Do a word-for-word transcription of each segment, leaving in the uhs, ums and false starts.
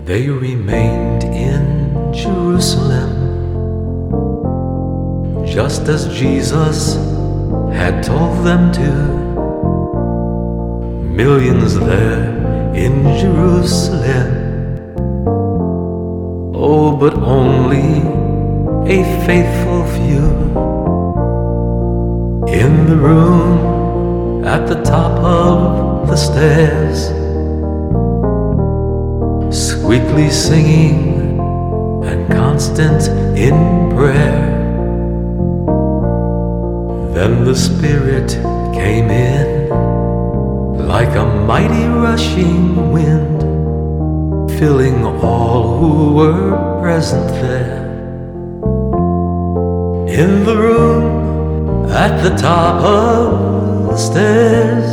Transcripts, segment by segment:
They remained in Jerusalem, just as Jesus had told them to. Millions there in Jerusalem, oh, but only a faithful few. In the room at the top of the stairs, sweetly singing and constant in prayer. Then the Spirit came in like a mighty rushing wind, filling all who were present there. In the room at the top of the stairs,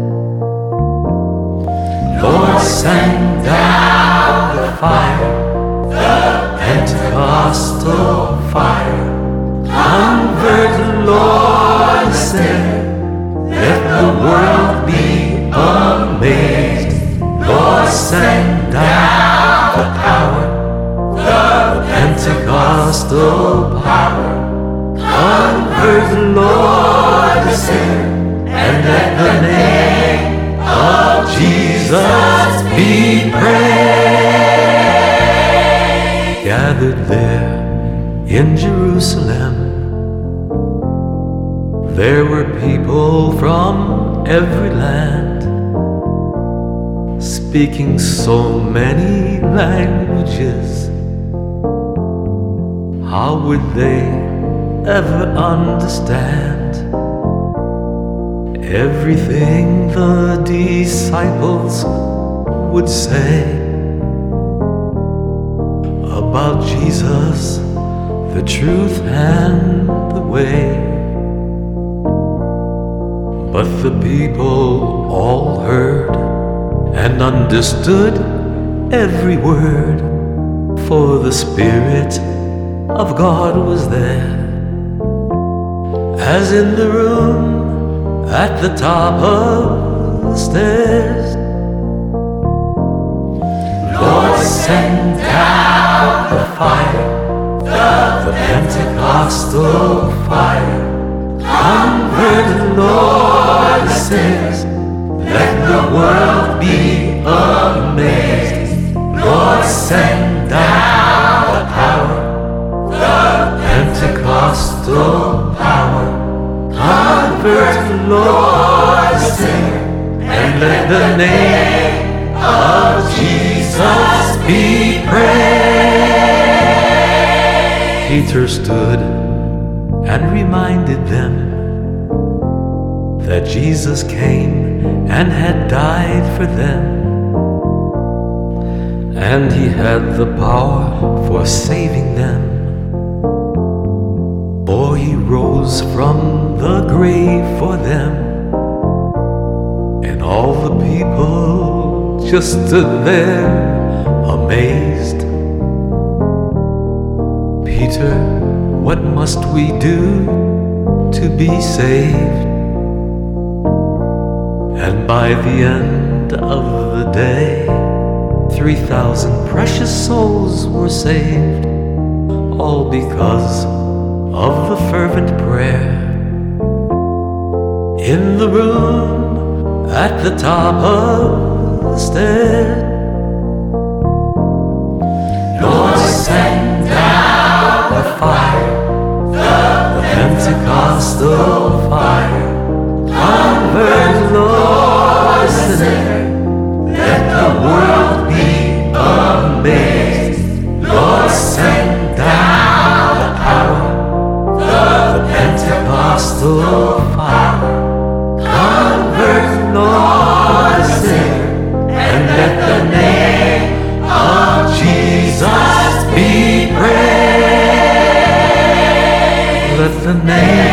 Lord sang down the fire, the Pentecostal fire. Convert, Lord, say, let the world be amazed. Lord, send down the power, the Pentecostal power. Convert, Lord, say, and let the name of Jesus be praised. Gathered there in Jerusalem, there were people from every land, speaking so many languages. How would they ever understand everything the disciples would say about Jesus, the truth and the way? But the people all heard and understood every word, for the Spirit of God was there. As in the room at the top of the stairs, Lord, send down the fire, the Pentecostal fire. Convert, Lord, says, let the world be amazed. Lord, send down the power, the Pentecostal power. Convert, Lord, say, and let the name of Jesus be praised. Peter stood and reminded them that Jesus came and had died for them, and he had the power for saving them. For he rose from the grave for them, and all the people just stood there amazed. Peter, what must we do to be saved? And by the end of the day, three thousand precious souls were saved, all because of the fervent prayer. In the room at the top of the stairs, Lord, send down the fire, the Pentecostal fire. Convert, Lord, say, let the world be amazed. Lord, send down the power, the Pentecostal power. Convert, Lord, say, and let the name of Jesus be praised. Let the name